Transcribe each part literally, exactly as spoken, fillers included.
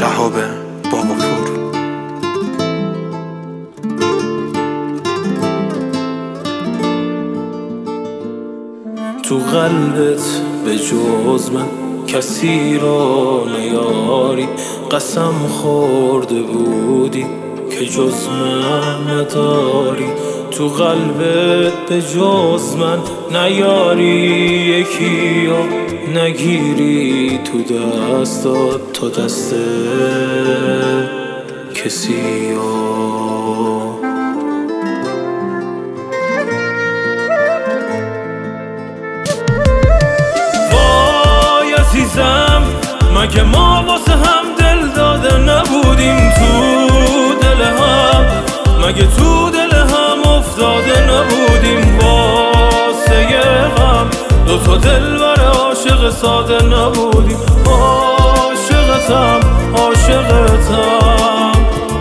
شهاب باباپور. تو قلبت به جز من کسی را نیاری، قسم خورده بودی که جز من نداری. تو قلبت به جز من نیاری یکی یا نگیری تو دستات تا دست کسی یا مگه ما واسه هم دل داده نبودیم تو دل هم؟ مگه تو دل هم افتاده نبودیم واسه غم؟ دوتا دل بر عاشق ساده نبودیم. عاشقتم عاشقتم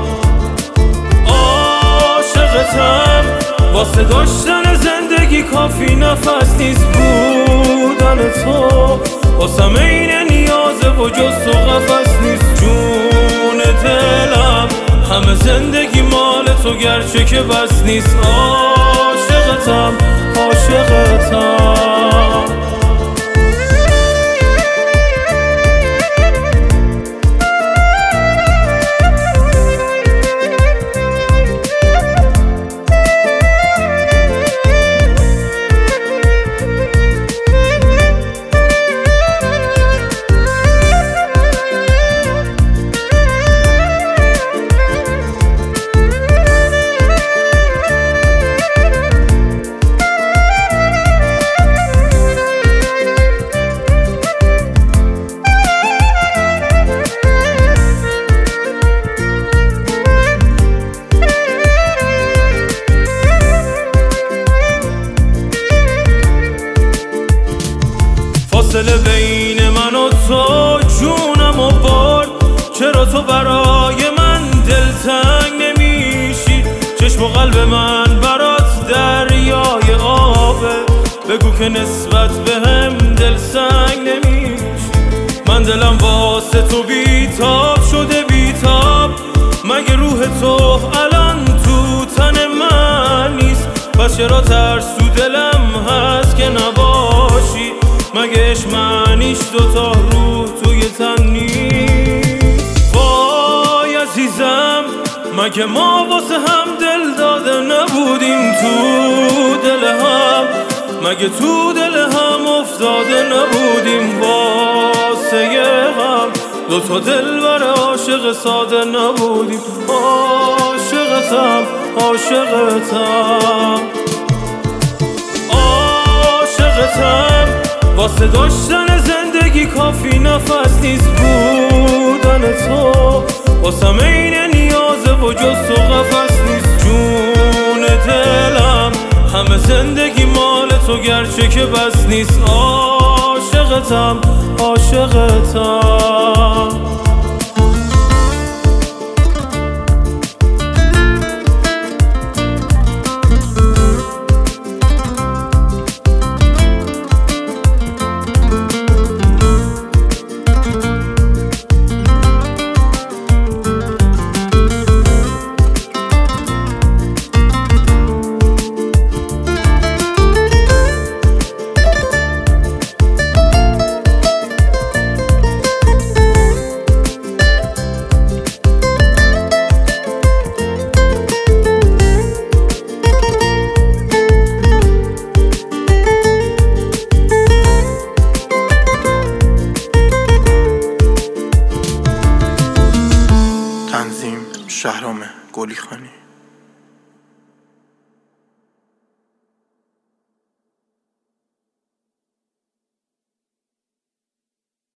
عاشقتم واسه داشتن زندگی کافی نفس نیست بودن تو، واسم این نیازه و جز تو قفس نیست جون دلم. همه زندگی مال تو گرچه که بس نیست. عاشقتم عاشقتم فاصله بین من و تو جونم و برد. چرا تو برای من دلتنگ نمیشی؟ چشم و قلب من برات دریای آبه، بگو که نسبت به هم دل سنگ نمیشی. من دلم واسه تو بیتاب شده بیتاب، مگه روح تو الان تو تن من نیست؟ پس چرا ترس تو دلم هست که نباشی؟ مگه عشق معنیش دوتا روح توی تن نیست؟ وای عزیزم مگه ما واسه هم دل داده نبودیم تو دل هم؟ مگه تو دل هم افتاده نبودیم واسه غم؟ دوتا دل بر عاشق ساده نبودیم. عاشقتم عاشقتم عاشقتم واسه داشتن زندگی کافی نفس نیست بودن تو، واسم این نیازه و جز تو قفس نیست جون دلم. همه زندگی مال تو گرچه که بس نیست. عاشقتم عاشقتم شهرام گلی خانی.